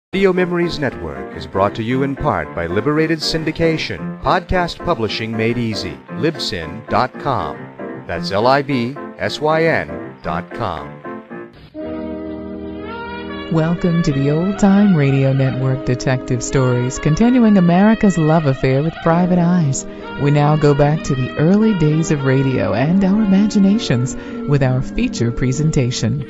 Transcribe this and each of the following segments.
Radio Memories Network is brought to you in part by Liberated Syndication, podcast publishing made easy, libsyn.com. That's libsyn.com. Welcome to the Old Time Radio Network Detective Stories, continuing America's love affair with private eyes. We now go back to the early days of radio and our imaginations with our feature presentation.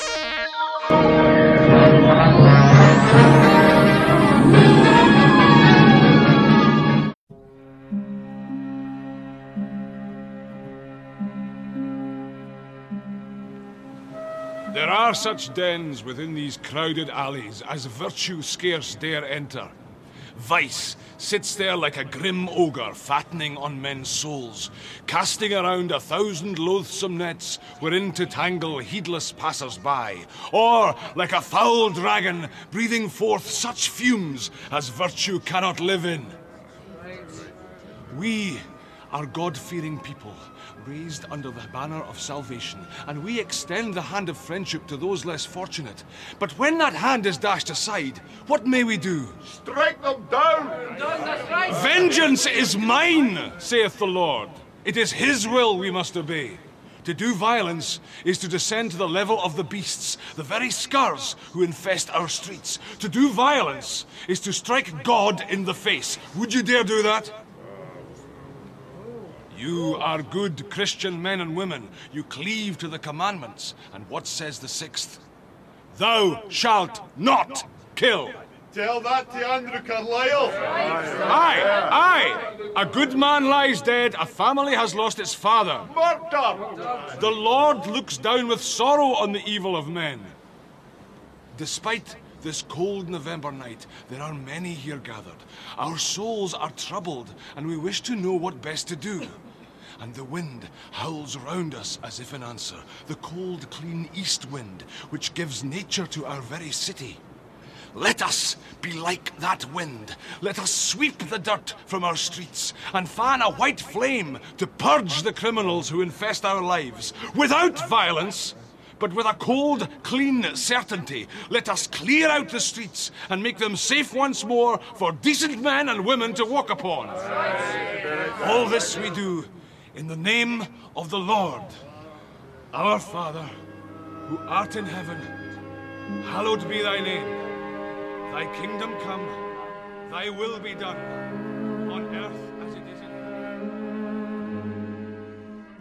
There are such dens within these crowded alleys as virtue scarce dare enter. Vice sits there like a grim ogre fattening on men's souls, casting around 1,000 loathsome nets wherein to tangle heedless passers-by, or like a foul dragon breathing forth such fumes as virtue cannot live in. We are God-fearing people, raised under the banner of salvation, and we extend the hand of friendship to those less fortunate. But when that hand is dashed aside, what may we do? Strike them down! Vengeance is mine, saith the Lord. It is his will we must obey. To do violence is to descend to the level of the beasts, the very scars who infest our streets. To do violence is to strike God in the face. Would you dare do that? You are good Christian men and women. You cleave to the commandments. And what says the 6th? Thou shalt not kill. Tell that to Andrew Carlyle. Aye. A good man lies dead. A family has lost its father. Murder! The Lord looks down with sorrow on the evil of men. Despite this cold November night, there are many here gathered. Our souls are troubled, and we wish to know what best to do. And the wind howls round us as if in answer, the cold, clean east wind, which gives nature to our very city. Let us be like that wind. Let us sweep the dirt from our streets and fan a white flame to purge the criminals who infest our lives. Without violence, but with a cold, clean certainty, let us clear out the streets and make them safe once more for decent men and women to walk upon. All this we do in the name of the Lord. Our Father, who art in heaven, hallowed be thy name. Thy kingdom come, thy will be done, on earth as it is in heaven.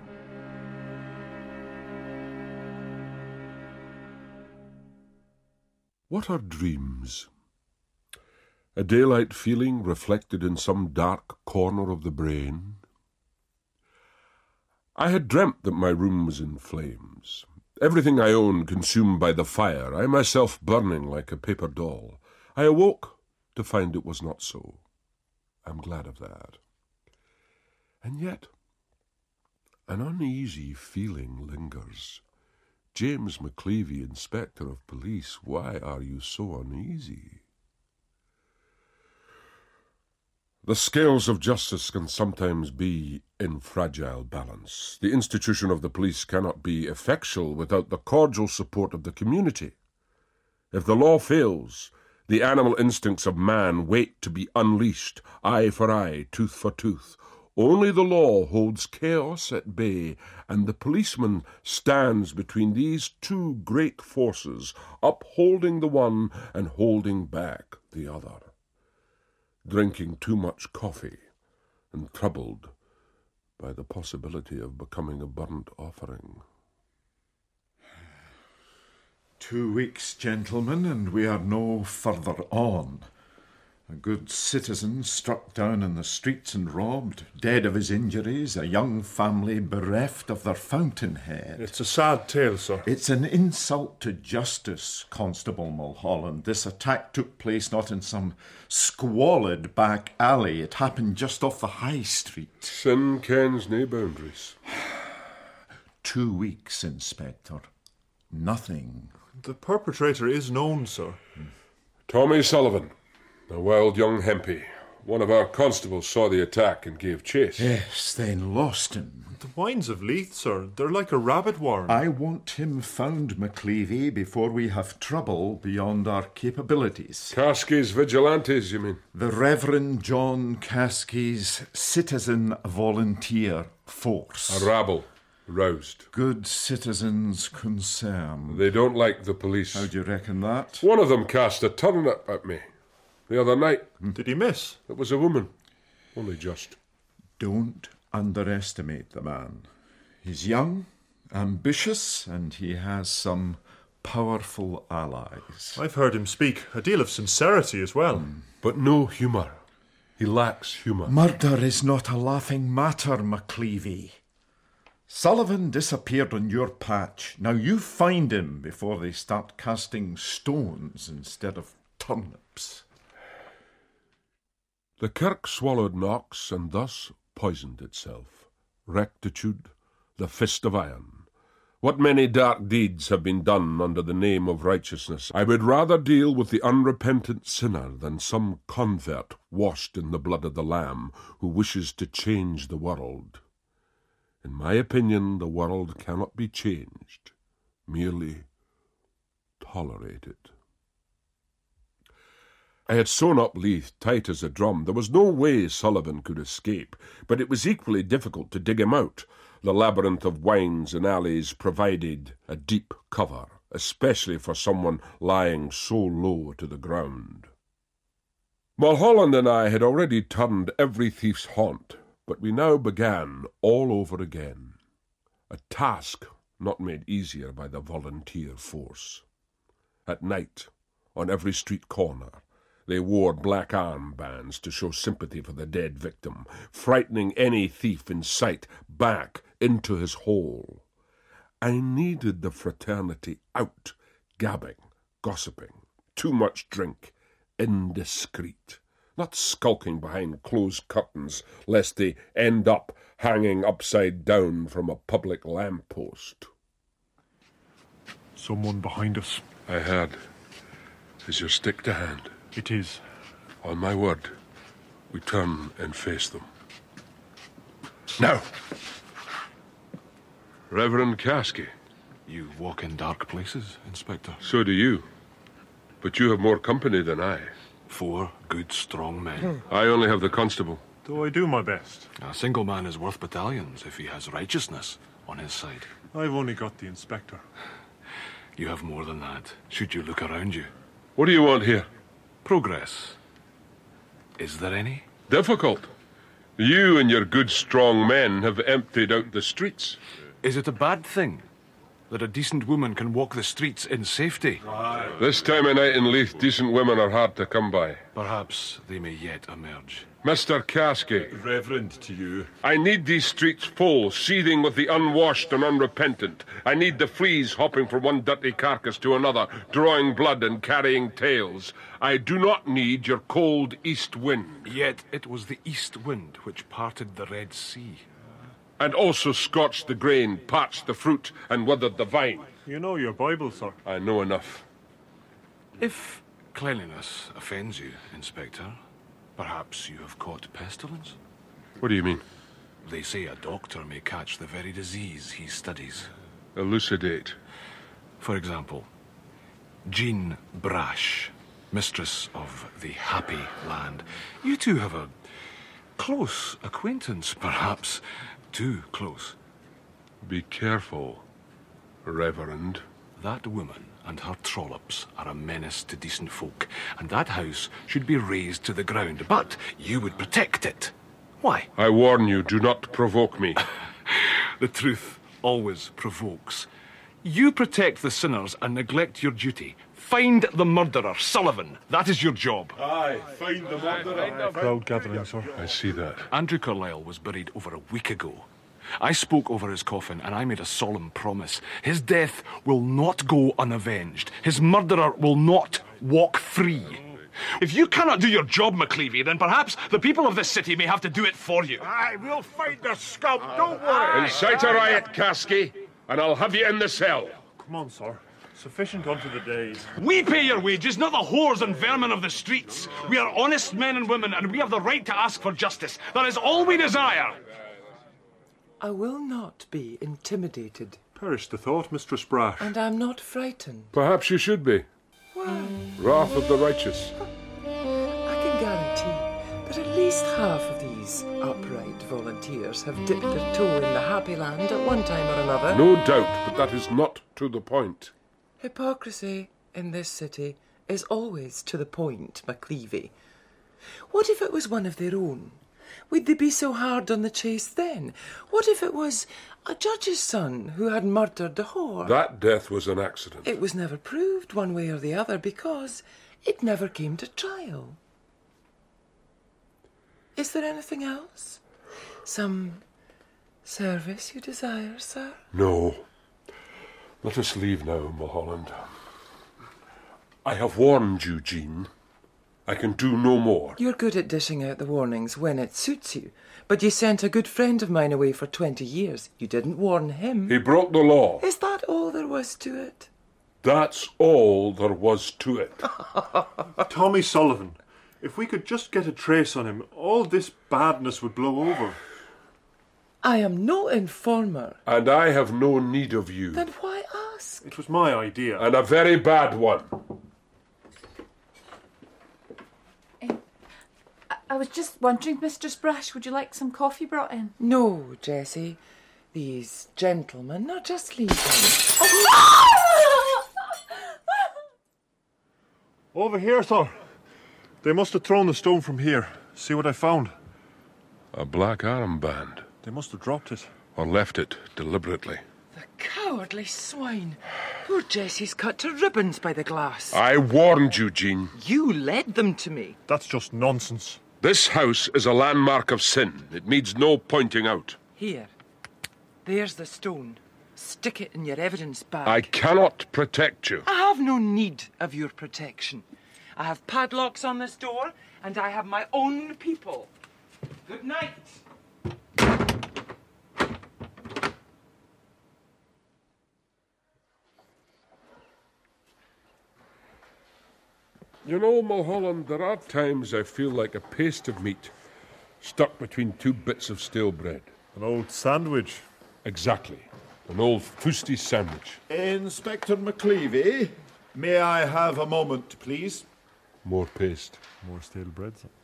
What are dreams? A daylight feeling reflected in some dark corner of the brain? I had dreamt that my room was in flames. Everything I owned consumed by the fire, I myself burning like a paper doll. I awoke to find it was not so. I'm glad of that. And yet, an uneasy feeling lingers. James McCleavey, Inspector of Police, why are you so uneasy? The scales of justice can sometimes be in fragile balance. The institution of the police cannot be effectual without the cordial support of the community. If the law fails, the animal instincts of man wait to be unleashed, eye for eye, tooth for tooth. Only the law holds chaos at bay, and the policeman stands between these two great forces, upholding the one and holding back the other. Drinking too much coffee and troubled by the possibility of becoming a burnt offering. 2 weeks, gentlemen, and we are no further on. A good citizen struck down in the streets and robbed, dead of his injuries, a young family bereft of their fountainhead. It's a sad tale, sir. It's an insult to justice, Constable Mulholland. This attack took place not in some squalid back alley. It happened just off the high street. Sin kens nae boundaries. 2 weeks, Inspector. Nothing. The perpetrator is known, sir. Tommy Sullivan, a wild young hempie, One of our constables saw the attack and gave chase. Yes, then lost him. The wines of Leith, sir, they're like a rabbit warren. I want him found, McCleavy, before we have trouble beyond our capabilities. Caskey's vigilantes, you mean? The Reverend John Caskey's Citizen Volunteer Force. A rabble, roused. Good citizens concerned. They don't like the police. How do you reckon that? One of them cast a turnip at me the other night. Did he miss? It was a woman. Only just. Don't underestimate the man. He's young, ambitious, and he has some powerful allies. I've heard him speak a deal of sincerity as well. But no humour. He lacks humour. Murder is not a laughing matter, McCleavy. Sullivan disappeared on your patch. Now you find him before they start casting stones instead of turnips. The Kirk swallowed Knox and thus poisoned itself. Rectitude, the fist of iron. What many dark deeds have been done under the name of righteousness. I would rather deal with the unrepentant sinner than some convert washed in the blood of the Lamb who wishes to change the world. In my opinion, the world cannot be changed, merely tolerated. I had sewn up Leith tight as a drum. There was no way Sullivan could escape, but it was equally difficult to dig him out. The labyrinth of wynds and alleys provided a deep cover, especially for someone lying so low to the ground. Mulholland and I had already turned every thief's haunt, but we now began all over again. A task not made easier by the volunteer force. At night, on every street corner, they wore black armbands to show sympathy for the dead victim, frightening any thief in sight back into his hole. I needed the fraternity out, gabbing, gossiping, too much drink, indiscreet, not skulking behind closed curtains lest they end up hanging upside down from a public lamppost. Someone behind us. I heard. Is your stick to hand? It is. On my word, we turn and face them. Now! Reverend Caskey. You walk in dark places, Inspector. So do you. But you have more company than I. 4 good, strong men. I only have the constable. Though I do my best. A single man is worth battalions if he has righteousness on his side. I've only got the inspector. You have more than that, should you look around you. What do you want here? Progress. Is there any? Difficult. You and your good, strong men have emptied out the streets. Is it a bad thing that a decent woman can walk the streets in safety? This time of night in Leith, decent women are hard to come by. Perhaps they may yet emerge. Mr. Caskey, Reverend to you. I need these streets full, seething with the unwashed and unrepentant. I need the fleas hopping from one dirty carcass to another, drawing blood and carrying tales. I do not need your cold east wind. Yet it was the east wind which parted the Red Sea. And also scorched the grain, parched the fruit, and withered the vine. You know your Bible, sir. I know enough. If cleanliness offends you, Inspector, perhaps you have caught pestilence? What do you mean? They say a doctor may catch the very disease he studies. Elucidate. For example, Jean Brash, mistress of the Happy Land. You two have a close acquaintance, perhaps. Too close. Be careful, Reverend. That woman and her trollops are a menace to decent folk, and that house should be razed to the ground, but you would protect it. Why? I warn you, do not provoke me. The truth always provokes. You protect the sinners and neglect your duty. Find the murderer, Sullivan. That is your job. Aye, find the murderer. Crowd gathering, sir. I see that. Andrew Carlyle was buried over a week ago. I spoke over his coffin and I made a solemn promise. His death will not go unavenged. His murderer will not walk free. If you cannot do your job, McCleavy, then perhaps the people of this city may have to do it for you. Aye, we'll find the scum, don't worry. Incite a riot, Caskey, and I'll have you in the cell. Come on, sir. Sufficient unto the days. We pay your wages, not the whores and vermin of the streets. We are honest men and women, and we have the right to ask for justice. That is all we desire. I will not be intimidated. Perish the thought, Mistress Brash. And I'm not frightened. Perhaps you should be. Why? Wrath of the righteous. I can guarantee that at least half of these upright volunteers have dipped their toe in the happy land at one time or another. No doubt, but that is not to the point. Hypocrisy in this city is always to the point, McLeavy. What if it was one of their own? Would they be so hard on the chase then? What if it was a judge's son who had murdered the whore? That death was an accident. It was never proved one way or the other because it never came to trial. Is there anything else? Some service you desire, sir? No. Let us leave now, Mulholland. I have warned you, Jean. I can do no more. You're good at dishing out the warnings when it suits you. But you sent a good friend of mine away for 20 years. You didn't warn him. He broke the law. Is that all there was to it? That's all there was to it. Tommy Sullivan. If we could just get a trace on him, all this badness would blow over. I am no informer. And I have no need of you. Then why ask? It was my idea. And a very bad one. I was just wondering, Mistress Brash, would you like some coffee brought in? No, Jessie. These gentlemen are just leaving. Over here, sir. They must have thrown the stone from here. See what I found? A black armband. They must have dropped it. Or left it deliberately. The cowardly swine. Poor Jessie's cut to ribbons by the glass. I warned you, Jean. You led them to me. That's just nonsense. This house is a landmark of sin. It needs no pointing out. Here. There's the stone. Stick it in your evidence bag. I cannot protect you. I have no need of your protection. I have padlocks on this door, and I have my own people. Good night. You know, Mulholland, there are times I feel like a paste of meat stuck between two bits of stale bread. An old sandwich. Exactly. An old fusty sandwich. Inspector McLeavy, may I have a moment, please? More paste. More stale bread, sir.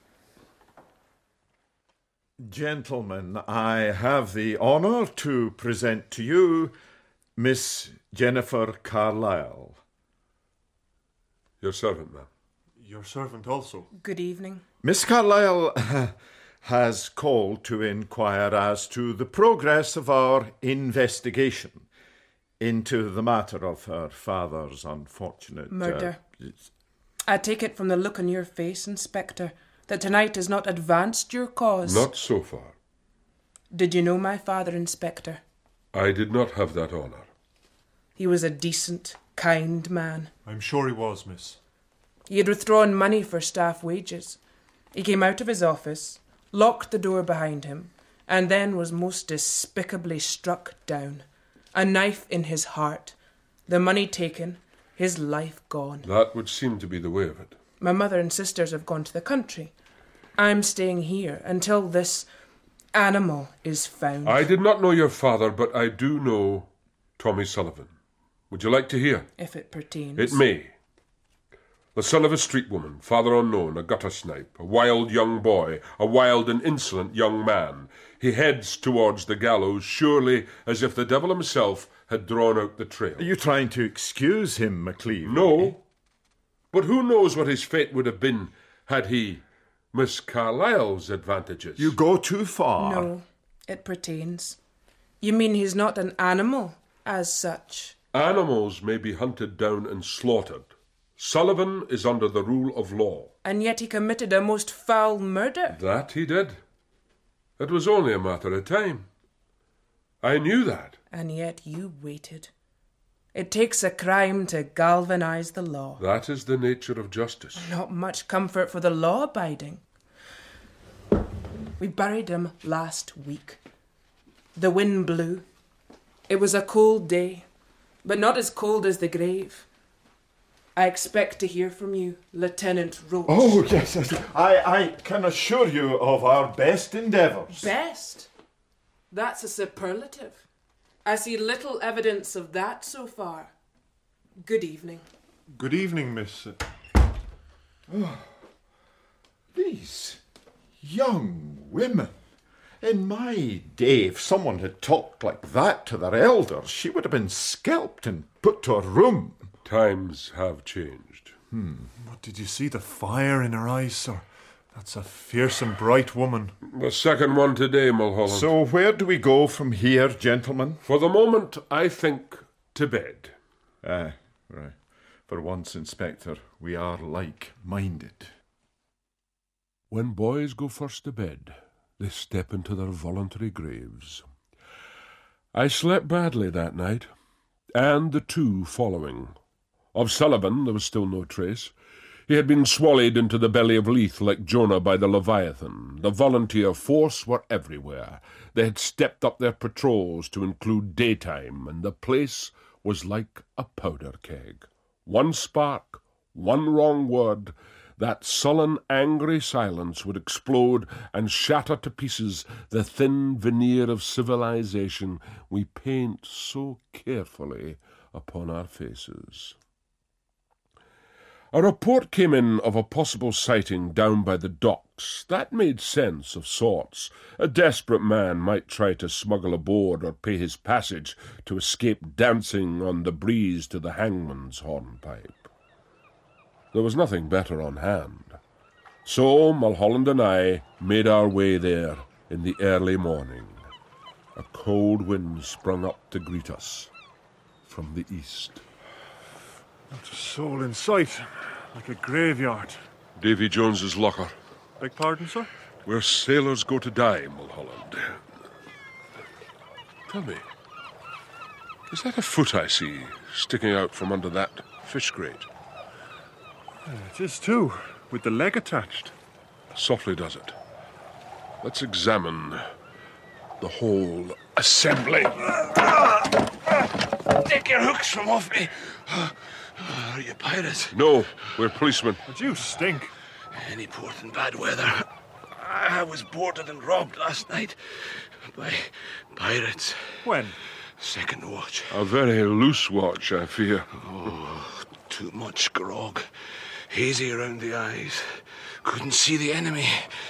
Gentlemen, I have the honour to present to you Miss Jennifer Carlyle. Your servant, ma'am. Your servant also. Good evening. Miss Carlyle has called to inquire as to the progress of our investigation into the matter of her father's unfortunate... murder. I take it from the look on your face, Inspector, that tonight has not advanced your cause. Not so far. Did you know my father, Inspector? I did not have that honour. He was a decent, kind man. I'm sure he was, miss. He had withdrawn money for staff wages. He came out of his office, locked the door behind him, and then was most despicably struck down. A knife in his heart, the money taken, his life gone. That would seem to be the way of it. My mother and sisters have gone to the country. I'm staying here until this animal is found. I did not know your father, but I do know Tommy Sullivan. Would you like to hear? If it pertains. It may. The son of a street woman, father unknown, a gutter snipe, a wild young boy, a wild and insolent young man. He heads towards the gallows, surely as if the devil himself had drawn out the trail. Are you trying to excuse him, McLeavy? No. But who knows what his fate would have been had he Miss Carlyle's advantages? You go too far. No, it pertains. You mean he's not an animal, as such? Animals may be hunted down and slaughtered. Sullivan is under the rule of law. And yet he committed a most foul murder. That he did. It was only a matter of time. I knew that. And yet you waited. It takes a crime to galvanise the law. That is the nature of justice. Not much comfort for the law-abiding. We buried him last week. The wind blew. It was a cold day. but not as cold as the grave. I expect to hear from you, Lieutenant Roach. Oh, yes. I can assure you of our best endeavours. Best? That's a superlative. I see little evidence of that so far. Good evening. Good evening, Miss... These young women. In my day, if someone had talked like that to their elders, she would have been scalped and put to a room. Times have changed. What, did you see the fire in her eyes, sir? That's a fierce and bright woman. The second one today, Mulholland. So where do we go from here, gentlemen? For the moment, I think to bed. Right. For once, Inspector, we are like-minded. When boys go first to bed, they step into their voluntary graves. I slept badly that night, and the two following. Of Sullivan there was still no trace. He had been swallowed into the belly of Leith like Jonah by the Leviathan. The volunteer force were everywhere. They had stepped up their patrols to include daytime, and the place was like a powder keg. One spark, one wrong word, that sullen, angry silence would explode and shatter to pieces the thin veneer of civilization we paint so carefully upon our faces. A report came in of a possible sighting down by the docks. That made sense of sorts. A desperate man might try to smuggle aboard or pay his passage to escape dancing on the breeze to the hangman's hornpipe. There was nothing better on hand. So Mulholland and I made our way there in the early morning. A cold wind sprung up to greet us from the east. Not a soul in sight, like a graveyard. Davy Jones's locker. Beg pardon, sir? Where sailors go to die, Mulholland. Tell me, is that a foot I see sticking out from under that fish grate? It is too, with the leg attached. Softly does it. Let's examine the whole assembly. Take your hooks from off me. Are you pirates? No, we're policemen. But you stink. Any port in bad weather. I was boarded and robbed last night by pirates. When? Second watch. A very loose watch, I fear. Oh, too much grog. Hazy around the eyes. Couldn't see the enemy.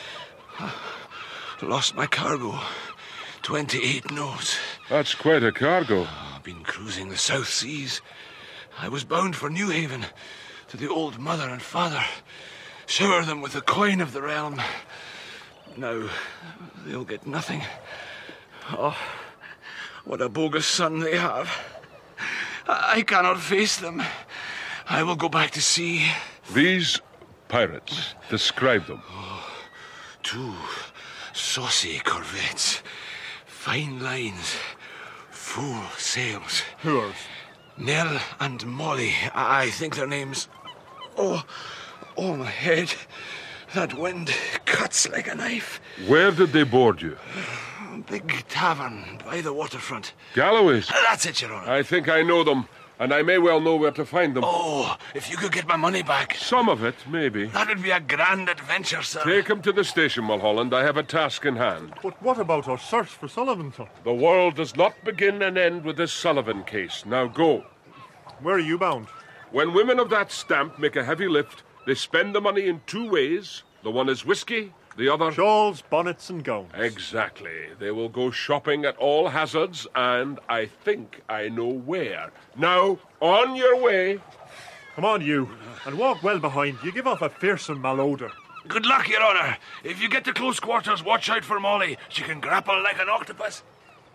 Lost my cargo. 28 notes. That's quite a cargo. I've been cruising the South Seas. I was bound for New Haven, to the old mother and father. Shower them with the coin of the realm. Now, they'll get nothing. Oh, what a bogus son they have. I cannot face them. I will go back to sea. These pirates, describe them. Oh, two saucy corvettes. Fine lines. Full sails. Who's? Nell and Molly, I think their names. Oh, my head. That wind cuts like a knife. Where did they board you? Big tavern by the waterfront. Galloway's? That's it, Your Honour. I think I know them, and I may well know where to find them. Oh, if you could get my money back. Some of it, maybe. That would be a grand adventure, sir. Take him to the station, Mulholland. I have a task in hand. But what about our search for Sullivan, sir? The world does not begin and end with this Sullivan case. Now go. Where are you bound? When women of that stamp make a heavy lift, they spend the money in two ways. The one is whiskey, the other... shawls, bonnets and gowns. Exactly. They will go shopping at all hazards, and I think I know where. Now, on your way. Come on, you, and walk well behind. You give off a fearsome malodour. Good luck, Your Honour. If you get to close quarters, watch out for Molly. She can grapple like an octopus.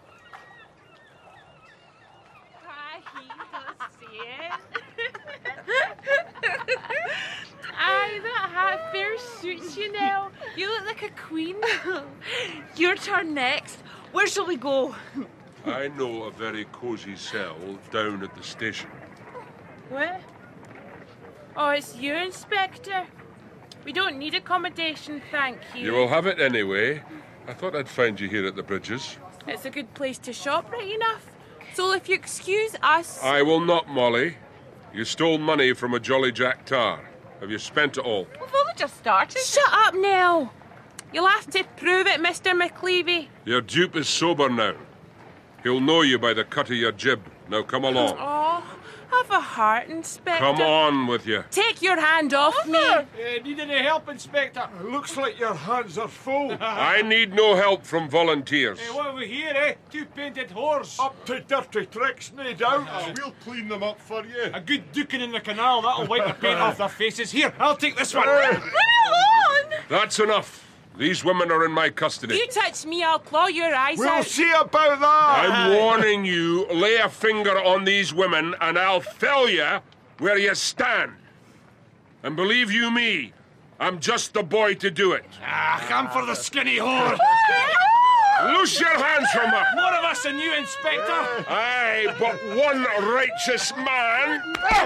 Aye, that hat fair suits you, Nell. You look like a queen. Your turn next. Where shall we go? I know a very cosy cell down at the station. What? Oh, it's you, Inspector. We don't need accommodation, thank you. You will have it anyway. I thought I'd find you here at the Bridges. It's a good place to shop, right enough. So if you excuse us... I will not, Molly. You stole money from a Jolly Jack tar. Have you spent it all? We've only just started. Shut up, Nell. You'll have to prove it, Mr. McLeavy. Your dupe is sober now. He'll know you by the cut of your jib. Now come along. Oh, have a heart, Inspector. Come on with you. Take your hand off me. Need any help, Inspector? Looks like your hands are full. I need no help from volunteers. What have we here, Two painted whores. Up to dirty tricks, no doubt. We'll clean them up for you. A good duking in the canal, that'll wipe the paint off their faces. Here, I'll take this one. Leave me alone! That's enough. These women are in my custody. You touch me, I'll claw your eyes out. We'll see about that. I'm warning you, lay a finger on these women and I'll tell you where you stand. And believe you me, I'm just the boy to do it. Come for the skinny whore. Loose your hands from her. More of us than you, Inspector. Aye, but one righteous man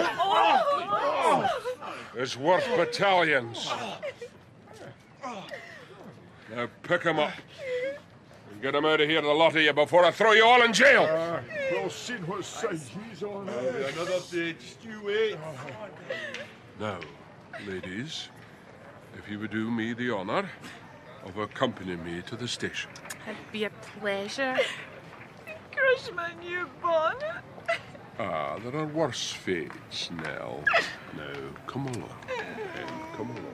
is worth battalions. Now pick him up and get him out of here, the lot of you, before I throw you all in jail. We'll see what side he's on. Another dead stew, eh? Now, ladies, if you would do me the honour of accompanying me to the station. It'd be a pleasure. Crush my new bonnet. Ah, there are worse fates, Nell. Now, come along. Come along.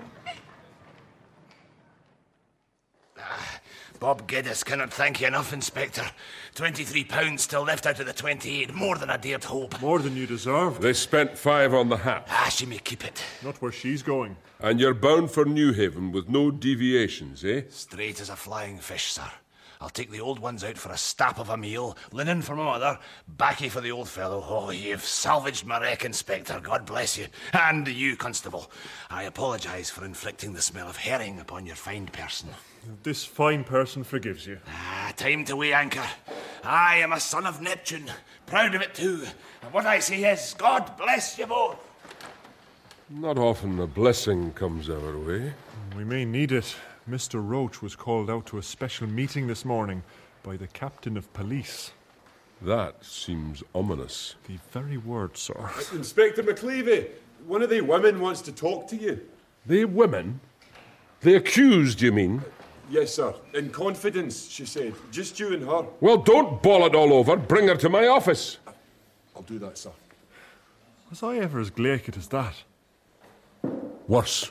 Bob Geddes cannot thank you enough, Inspector. £23 still left out of the 28, more than I dared hope. More than you deserve. They spent 5 on the hat. She may keep it. Not where she's going. And you're bound for New Haven with no deviations, eh? Straight as a flying fish, sir. I'll take the old ones out for a stap of a meal, linen for my mother, baccy for the old fellow. Oh, you've salvaged my wreck, Inspector. God bless you. And you, Constable. I apologise for inflicting the smell of herring upon your fine person. This fine person forgives you. Time to weigh anchor. I am a son of Neptune. Proud of it too. And what I say is, God bless you both. Not often a blessing comes our way. We may need it. Mr. Roach was called out to a special meeting this morning by the captain of police. That seems ominous. The very word, sir. Inspector McLeavy, one of the women wants to talk to you. The women? The accused, you mean? Yes, sir. In confidence, she said. Just you and her. Well, don't bawl it all over. Bring her to my office. I'll do that, sir. Was I ever as glaikit as that? Worse.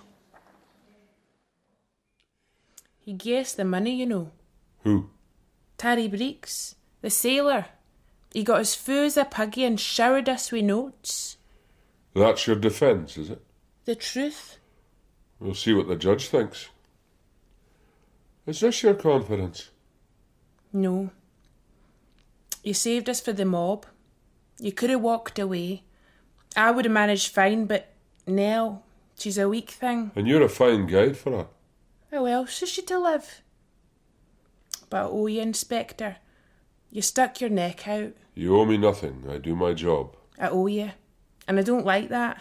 He gave us the money, you know. Who? Tarry Breeks, the sailor. He got as fou as a puggy and showered us with notes. That's your defence, is it? The truth. We'll see what the judge thinks. Is this your confidence? No. You saved us for the mob. You could have walked away. I would have managed fine, but Nell, she's a weak thing. And you're a fine guide for her. How else is she to live? But I owe you, Inspector. You stuck your neck out. You owe me nothing. I do my job. I owe you. And I don't like that.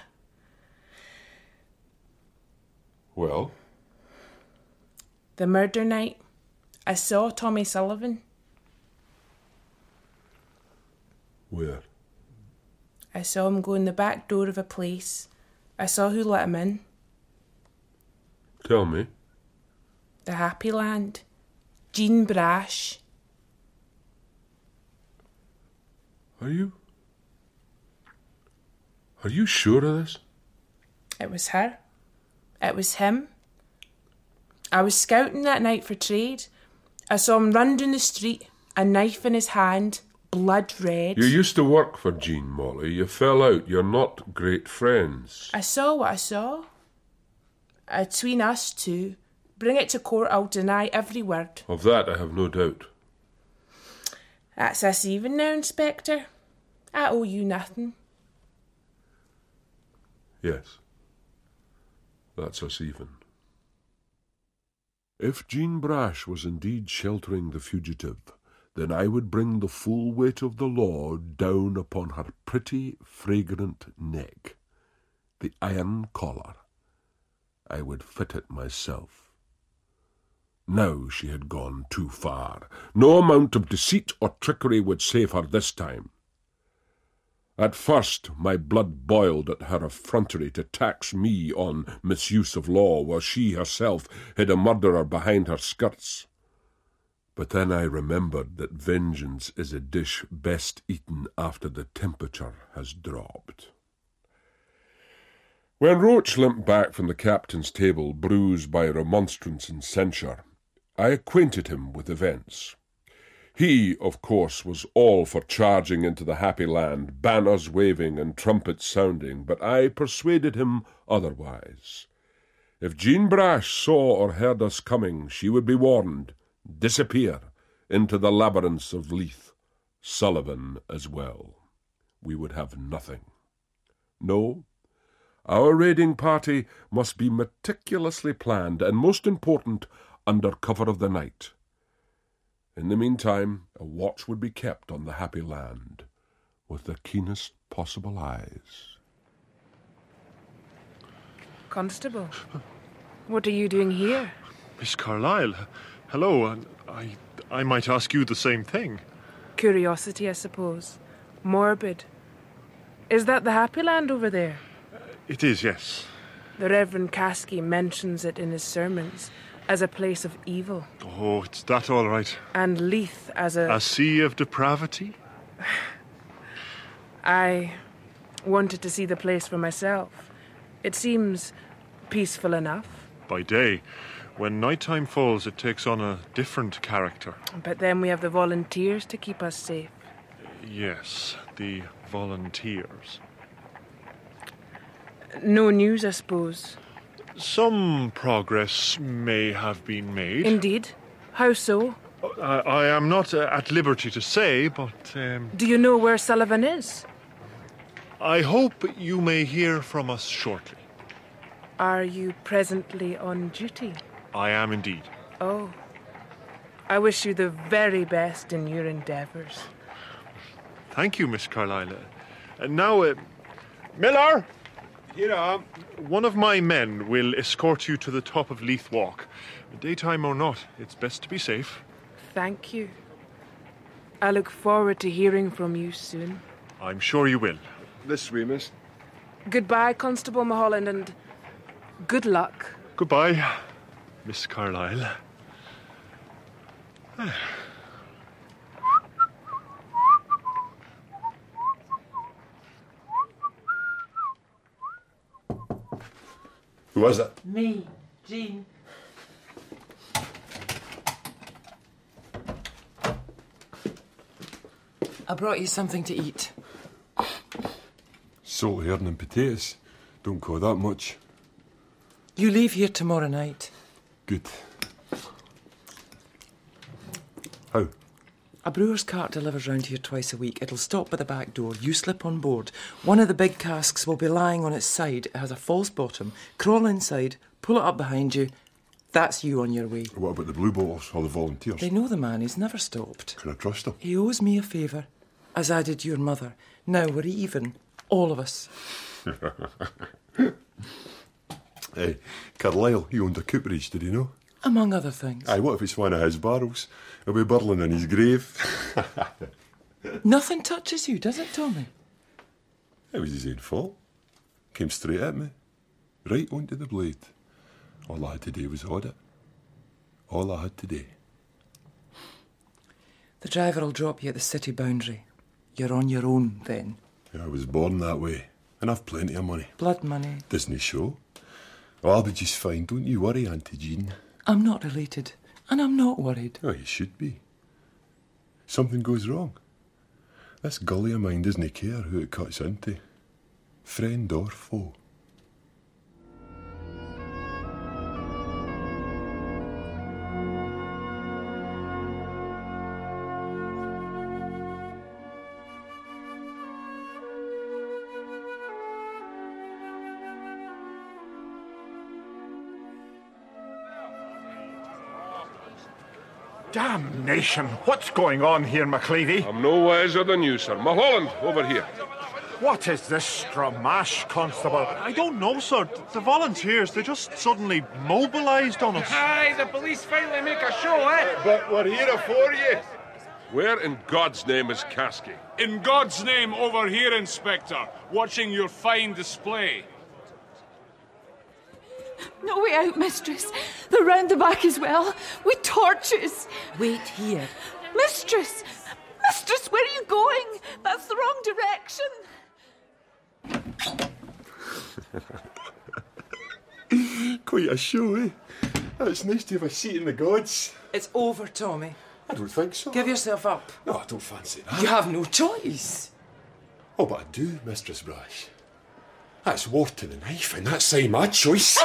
Well? The murder night, I saw Tommy Sullivan. Where? I saw him go in the back door of a place. I saw who let him in. Tell me. The Happy Land. Jean Brash. Are you sure of this? It was her. It was him. I was scouting that night for trade. I saw him run down the street, a knife in his hand, blood red. You used to work for Jean, Molly. You fell out. You're not great friends. I saw what I saw. Between us two, bring it to court, I'll deny every word. Of that I have no doubt. That's us even now, Inspector. I owe you nothing. Yes. That's us even. If Jean Brash was indeed sheltering the fugitive, then I would bring the full weight of the law down upon her pretty, fragrant neck. The iron collar. I would fit it myself. Now she had gone too far. No amount of deceit or trickery would save her this time. At first my blood boiled at her effrontery to tax me on misuse of law, while she herself hid a murderer behind her skirts. But then I remembered that vengeance is a dish best eaten after the temperature has dropped. When Roach limped back from the captain's table, bruised by remonstrance and censure, I acquainted him with events. He, of course, was all for charging into the happy land, banners waving and trumpets sounding, but I persuaded him otherwise. If Jean Brash saw or heard us coming, she would be warned, disappear into the labyrinths of Leith, Sullivan as well. We would have nothing. No, our raiding party must be meticulously planned and, most important, under cover of the night. In the meantime, a watch would be kept on the happy land, with the keenest possible eyes. Constable, what are you doing here? Miss Carlyle, hello, and I might ask you the same thing. Curiosity, I suppose. Morbid. Is that the happy land over there? It is, yes. The Reverend Caskey mentions it in his sermons as a place of evil. Oh, it's that all right. And Leith as a sea of depravity? I wanted to see the place for myself. It seems peaceful enough. By day. When nighttime falls, it takes on a different character. But then we have the volunteers to keep us safe. Yes, the volunteers. No news, I suppose. Some progress may have been made. Indeed? How so? I am not at liberty to say, but... Do you know where Sullivan is? I hope you may hear from us shortly. Are you presently on duty? I am indeed. Oh. I wish you the very best in your endeavours. Thank you, Miss Carlyle. And now, Miller! Here I am. One of my men will escort you to the top of Leith Walk. Daytime or not, it's best to be safe. Thank you. I look forward to hearing from you soon. I'm sure you will. This way, miss. Goodbye, Constable Mulholland, and good luck. Goodbye, Miss Carlyle. Who was it? Me, Jean. I brought you something to eat. Salt herring and potatoes. Don't call that much. You leave here tomorrow night. Good. How? A brewer's cart delivers round here twice a week. It'll stop by the back door. You slip on board. One of the big casks will be lying on its side. It has a false bottom. Crawl inside, pull it up behind you. That's you on your way. What about the blue bottles or the volunteers? They know the man. He's never stopped. Can I trust him? He owes me a favour, as I did your mother. Now we're even. All of us. Hey, Carlyle, he owned a cooperage, did he know? Among other things. Aye, what if it's one of his barrels? He'll be burling in his grave. Nothing touches you, does it, Tommy? It was his own fault. Came straight at me. Right onto the blade. All I had to do was hold it. All I had to do. The driver will drop you at the city boundary. You're on your own then. Yeah, I was born that way. And I've plenty of money. Blood money. Disney show. Oh, I'll be just fine. Don't you worry, Auntie Jean. I'm not related. And I'm not worried. Oh, you should be. Something goes wrong. This gully of mine doesn't care who it cuts into. Friend or foe. Damnation! What's going on here, McLeavy? I'm no wiser than you, sir. Mulholland, over here. What is this stramash, Constable? I don't know, sir. The volunteers, they just suddenly mobilised on us. Aye, the police finally make a show, eh? But we're here for you. Where in God's name is Kasky? In God's name, over here, Inspector, watching your fine display. No way out, mistress. They're round the back as well, with torches. Wait here. Mistress! Mistress, where are you going? That's the wrong direction. Quite a show, eh? It's nice to have a seat in the gods. It's over, Tommy. I don't think so. Give yourself up. No, I don't fancy that. You have no choice. Oh, but I do, Mistress Brash. That's war to the knife, and that's my choice.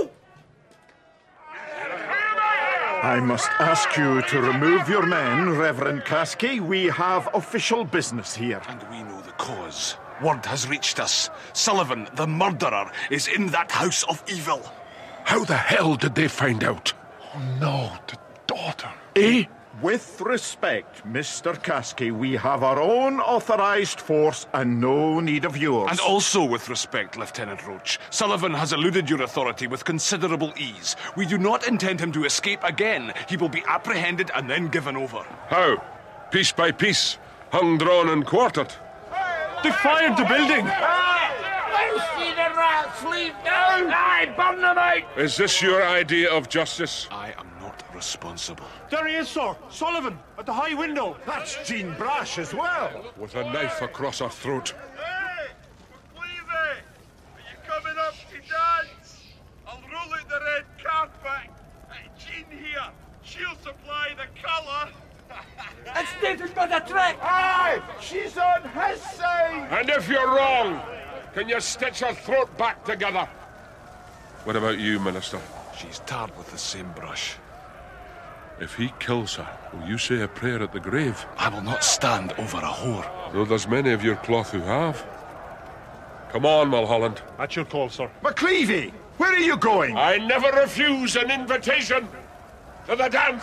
I must ask you to remove your men, Reverend Kasky. We have official business here. And we know the cause. Word has reached us. Sullivan, the murderer, is in that house of evil. How the hell did they find out? Oh no, the daughter. Eh? With respect, Mr. Kasky, we have our own authorised force and no need of yours. And also with respect, Lieutenant Roach, Sullivan has eluded your authority with considerable ease. We do not intend him to escape again. He will be apprehended and then given over. How? Piece by piece, hung, drawn and quartered. They fired the building. I see the rats leave now. Aye, burn them out. Is this your idea of justice? I am not responsible. There he is, sir. Sullivan, at the high window. That's Jean Brash as well. With a knife across her throat. Hey, McLeavy, are you coming up to dance? I'll roll out the red carpet. Jean here. She'll supply the colour. It's David by the trick. Aye, she's on his side. And if you're wrong, can you stitch her throat back together? What about you, Minister? She's tarred with the same brush. If he kills her, will you say a prayer at the grave? I will not stand over a whore. Though there's many of your cloth who have. Come on, Mulholland. At your call, sir. McLeavy, where are you going? I never refuse an invitation to the dance.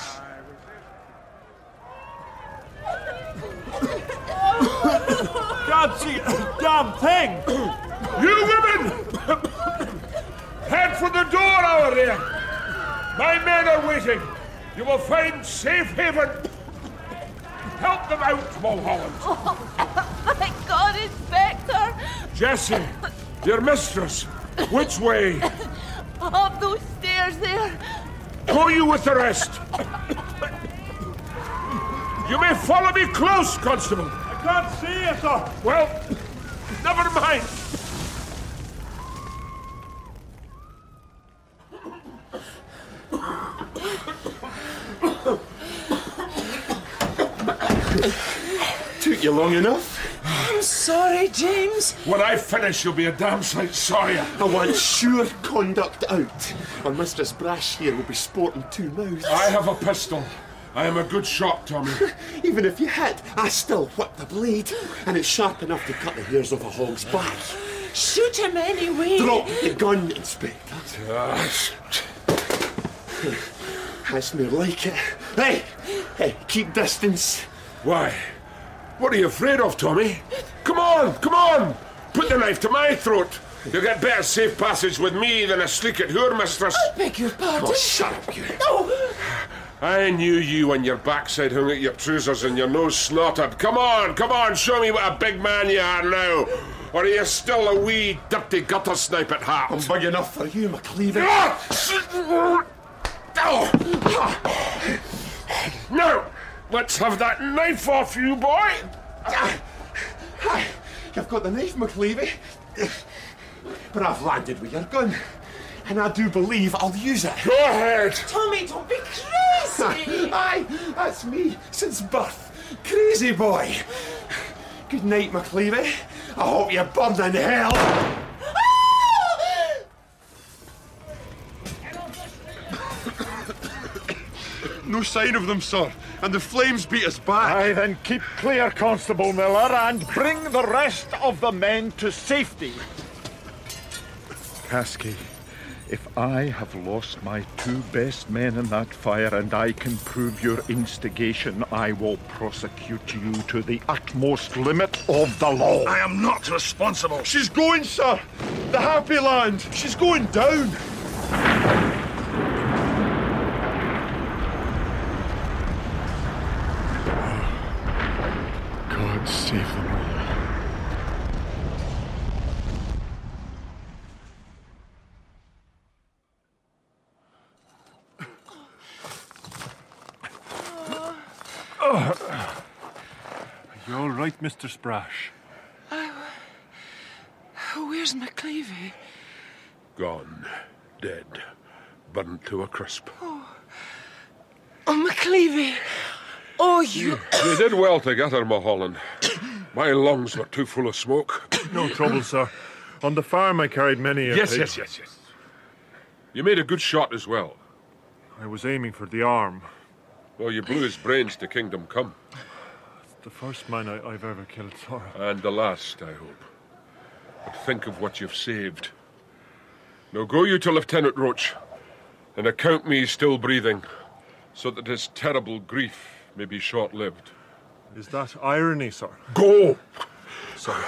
Can't see a damn thing. You women! Head for the door over there. My men are waiting. You will find safe haven. Help them out, Mulholland. Oh, thank God, Inspector. Jessie, your mistress. Which way? Up those stairs there. Go you with the rest. You may follow me close, Constable. I can't see you, sir. Well, never mind. Took you long enough. I'm sorry, James. When I finish, you'll be a damn sight sorrier. I want sure conduct out, and Mistress Brash here will be sporting two mouths. I have a pistol. I am a good shot, Tommy. Even if you hit, I still whip the blade, and it's sharp enough to cut the hairs off a hog's back. Shoot him anyway. Drop the gun, Inspector. That's more like it. Hey, keep distance. Why? What are you afraid of, Tommy? Come on, come on! Put the knife to my throat. You'll get better safe passage with me than a sleek at her, mistress. I beg your pardon. Oh, shut up, you. No. I knew you when your backside hung at your trousers and your nose snotted. Come on, show me what a big man you are now. Or are you still a wee, dirty gutter snipe at heart? I'm big enough for you, McLeavy. Now, let's have that knife off you, boy. You've got the knife, McLeavy. But I've landed with your gun. And I do believe I'll use it. Go ahead. Tommy, don't be crazy. Aye, that's me since birth. Crazy boy. Good night, McLeavy. I hope you burn in hell. No sign of them, sir. And the flames beat us back. Aye, then keep clear, Constable Miller, and bring the rest of the men to safety. Kasky, if I have lost my two best men in that fire and I can prove your instigation, I will prosecute you to the utmost limit of the law. I am not responsible. She's going, sir. The Happy Land. She's going down. You all right, Mr. Sprash? Where's McCleavy? Gone. Dead. Burnt to a crisp. Oh, McCleavy! Oh, you... You did well to get her, Mulholland. My lungs were too full of smoke. No trouble, sir. On the farm I carried many a... Yes. You made a good shot as well. I was aiming for the arm. Well, you blew his brains to kingdom come. It's the first man I've ever killed, sir. And the last, I hope. But think of what you've saved. Now go you to Lieutenant Roach, and account me still breathing, so that his terrible grief may be short-lived. Is that irony, sir? Go! Sorry.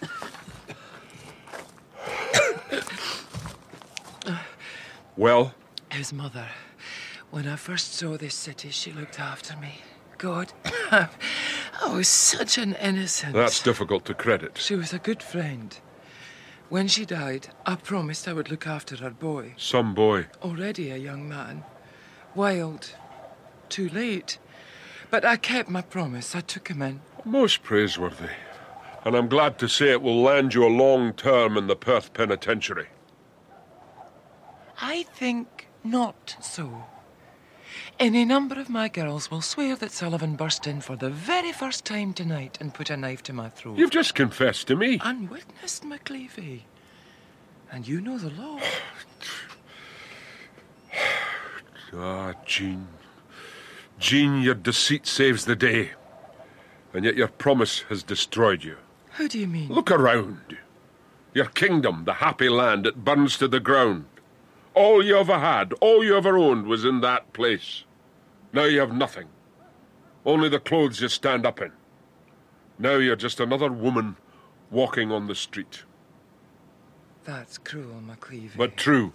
Well? His mother. When I first saw this city, she looked after me. God, I was such an innocent. That's difficult to credit. She was a good friend. When she died, I promised I would look after her boy. Some boy. Already a young man. Wild. Too late. But I kept my promise. I took him in. Most praiseworthy. And I'm glad to say it will land you a long term in the Perth Penitentiary. I think not so. Any number of my girls will swear that Sullivan burst in for the very first time tonight and put a knife to my throat. You've just confessed to me. Unwitnessed, McCleavy. And you know the law. Jean. Jean, your deceit saves the day. And yet your promise has destroyed you. How do you mean? Look around. Your kingdom, the happy land, it burns to the ground. All you ever had, all you ever owned was in that place. Now you have nothing. Only the clothes you stand up in. Now you're just another woman walking on the street. That's cruel, McCleavy. But true.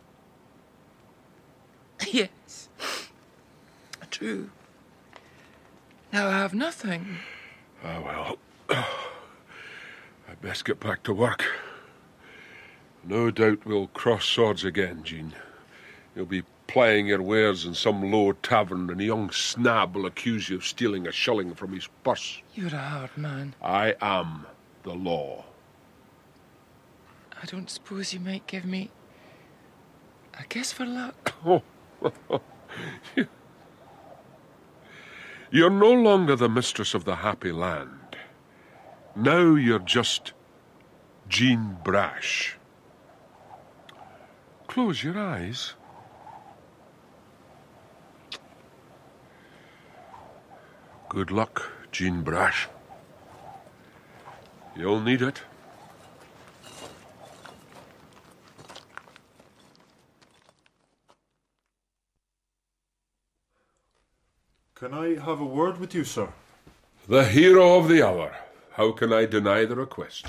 Yes. True. Now I have nothing. Ah, well. I'd best get back to work. No doubt we'll cross swords again, Jean. You'll be plying your wares in some low tavern, and a young snab will accuse you of stealing a shilling from his purse. You're a hard man. I am the law. I don't suppose you might give me a kiss for luck? Oh. You're no longer the mistress of the happy land. Now you're just Jean Brash. Close your eyes. Good luck, Jean Brash. You'll need it. Can I have a word with you, sir? The hero of the hour. How can I deny the request?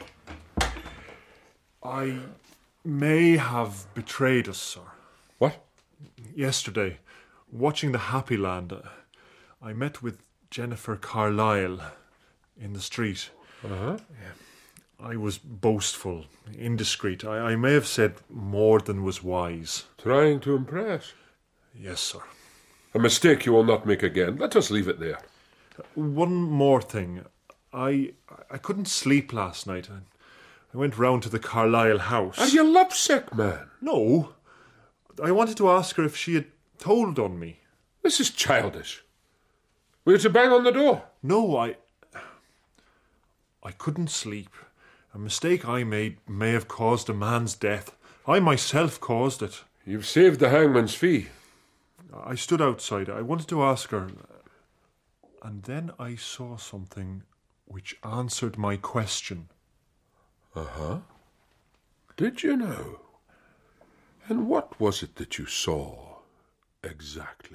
I may have betrayed us, sir. What? Yesterday, watching the Happy Land, I met with Jennifer Carlyle in the street. Uh-huh. I was boastful, indiscreet. I may have said more than was wise. Trying to impress? Yes, sir. A mistake you will not make again. Let us leave it there. One more thing. I couldn't sleep last night. I went round to the Carlyle house. Are you lovesick, man? No. I wanted to ask her if she had told on me. This is childish. Were you to bang on the door? No, I couldn't sleep. A mistake I made may have caused a man's death. I myself caused it. You've saved the hangman's fee. I stood outside. I wanted to ask her. And then I saw something which answered my question. Uh-huh. Did you know? And what was it that you saw exactly?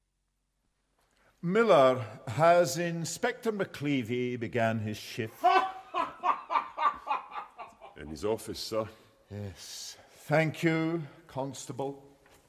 Miller, has Inspector McCleavy began his shift? In his office, sir. Yes. Thank you, Constable.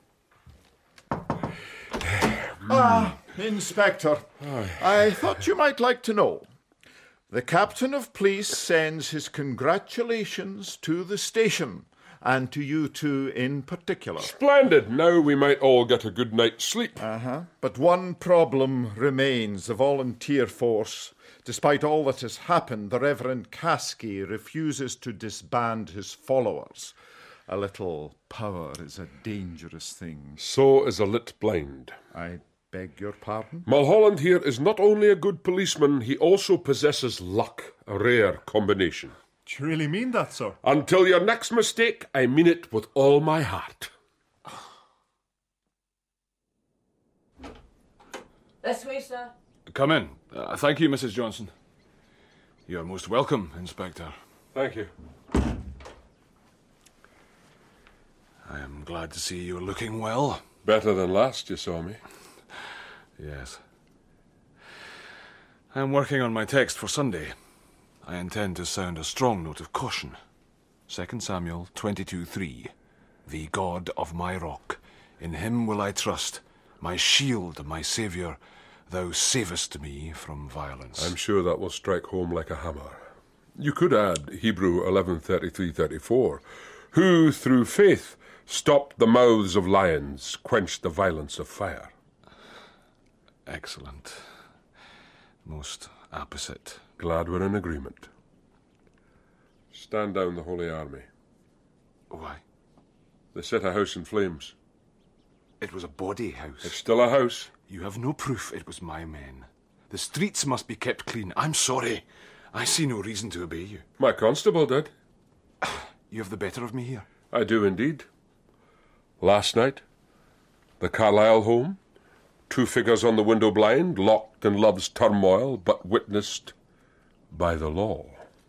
Inspector, I thought you might like to know. The Captain of Police sends his congratulations to the station and to you two in particular. Splendid! Now we might all get a good night's sleep. But one problem remains. The volunteer force. Despite all that has happened, the Reverend Caskey refuses to disband his followers. A little power is a dangerous thing. So is a lit blind. I beg your pardon? Mulholland here is not only a good policeman, he also possesses luck, a rare combination. Do you really mean that, sir? Until your next mistake, I mean it with all my heart. This way, sir. Come in. Thank you, Mrs. Johnson. You are most welcome, Inspector. Thank you. I am glad to see you are looking well. Better than last you saw me. Yes. I am working on my text for Sunday. I intend to sound a strong note of caution. 2 Samuel 22:3. The God of my rock. In him will I trust. My shield, my saviour. Thou savest me from violence. I'm sure that will strike home like a hammer. You could add Hebrew 11:33-34. Who, through faith, stopped the mouths of lions, quenched the violence of fire. Excellent. Most apposite. Glad we're in agreement. Stand down the Holy Army. Why? They set a house in flames. It was a body house. It's still a house. You have no proof it was my men. The streets must be kept clean. I'm sorry. I see no reason to obey you. My constable did. You have the better of me here. I do indeed. Last night, the Carlisle home, 2 figures on the window blind, locked in love's turmoil, but witnessed by the law.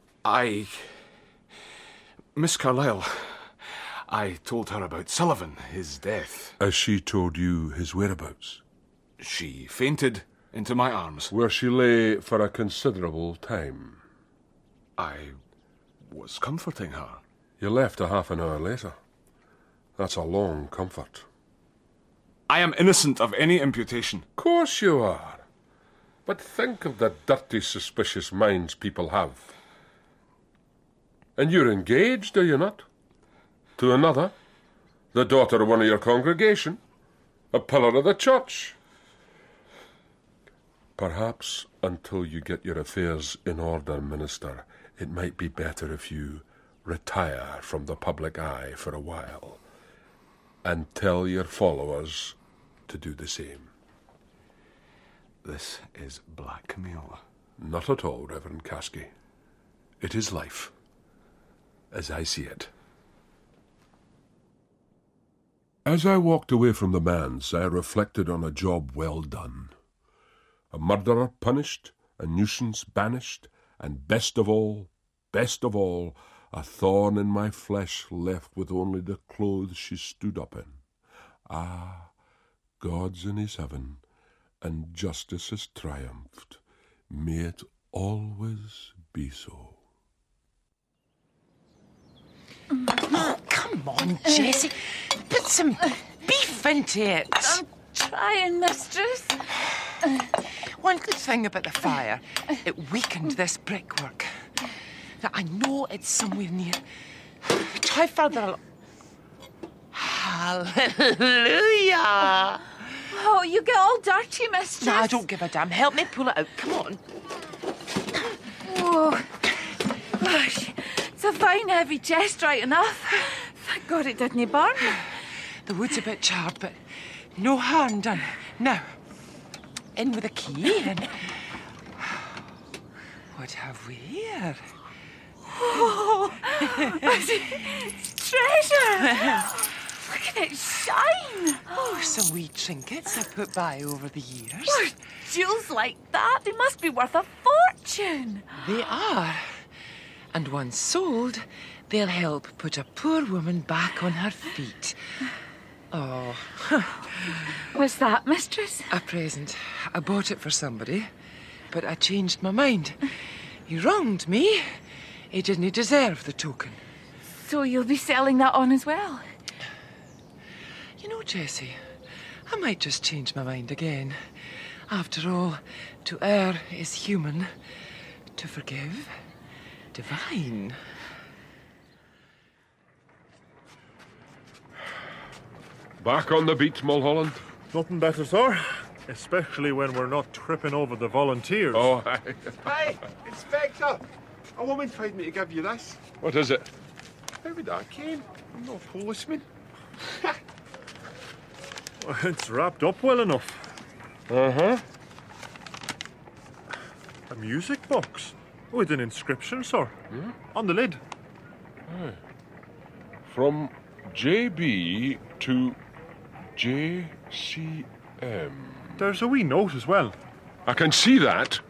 Miss Carlyle, I told her about Sullivan, his death. As she told you his whereabouts? She fainted into my arms. Where she lay for a considerable time. I was comforting her. You left a half an hour later. That's a long comfort. I am innocent of any imputation. Of course you are. But think of the dirty, suspicious minds people have. And you're engaged, are you not? To another, the daughter of one of your congregation, a pillar of the church. Perhaps until you get your affairs in order, Minister, it might be better if you retire from the public eye for a while and tell your followers to do the same. This is blackmail. Not at all, Reverend Caskey. It is life, as I see it. As I walked away from the manse, I reflected on a job well done. A murderer punished, a nuisance banished, and best of all, a thorn in my flesh left with only the clothes she stood up in. Ah, God's in his heaven, and justice has triumphed. May it always be so. Oh, come on, Jessie. Put some beef into it. I'm trying, mistress. One good thing about the fire, it weakened this brickwork. Now, I know it's somewhere near. Try further along. Hallelujah! Oh, you get all dirty, mistress. No, I don't give a damn. Help me pull it out. Come on. Oh, gosh. It's a fine heavy chest, right enough. Thank God it didn't burn. The wood's a bit charred, but no harm done. Now, in with a key and... What have we here? Oh, it's treasure. Look at it shine. Oh, some wee trinkets I put by over the years. Oh, jewels like that, they must be worth a fortune. They are. And once sold, they'll help put a poor woman back on her feet. Oh. What's that, mistress? A present. I bought it for somebody, but I changed my mind. He wronged me. He didn't deserve the token. So you'll be selling that on as well? You know, Jessie, I might just change my mind again. After all, to err is human. To forgive, divine. Back on the beat, Mulholland? Nothing better, sir. Especially when we're not tripping over the volunteers. Oh, aye. Hey, Inspector! A woman told me to give you this. What is it? How would I ken? I'm not a policeman. It's wrapped up well enough. Uh-huh. A music box with an inscription, sir. Hmm? On the lid. Aye. From JB to JCM. There's a wee note as well. I can see that.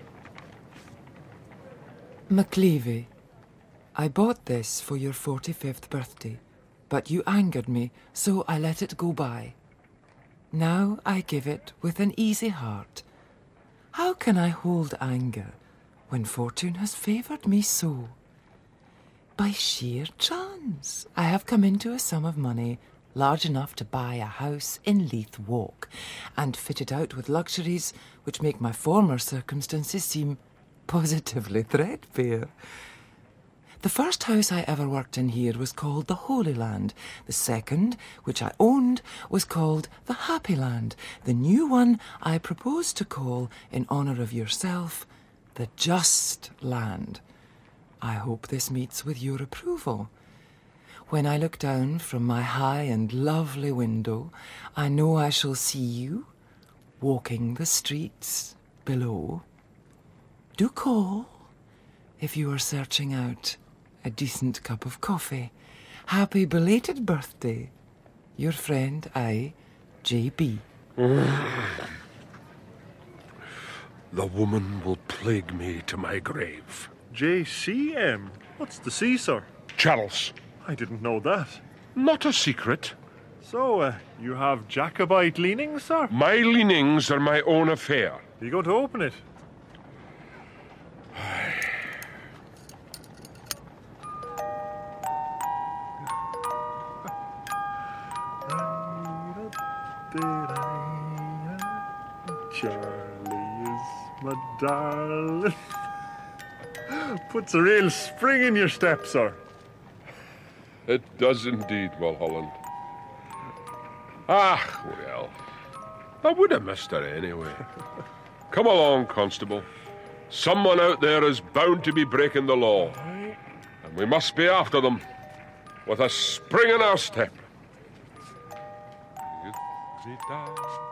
McLeavy, I bought this for your 45th birthday, but you angered me, so I let it go by. Now I give it with an easy heart. How can I hold anger when fortune has favoured me so? By sheer chance, I have come into a sum of money large enough to buy a house in Leith Walk and fit it out with luxuries which make my former circumstances seem positively threadbare. The first house I ever worked in here was called the Holy Land. The second, which I owned, was called the Happy Land. The new one I propose to call, in honour of yourself, the Just Land. I hope this meets with your approval. When I look down from my high and lovely window, I know I shall see you walking the streets below. Do call if you are searching out a decent cup of coffee. Happy belated birthday. Your friend, I, J.B. The woman will plague me to my grave. JCM? What's the C, sir? Charles. I didn't know that. Not a secret. So, you have Jacobite leanings, sir? My leanings are my own affair. Are you going to open it? Charlie is my darling. Puts a real spring in your step, sir. It does indeed, Mulholland. Ah, well, I would have missed her anyway. Come along, Constable. Someone out there is bound to be breaking the law, and we must be after them with a spring in our step.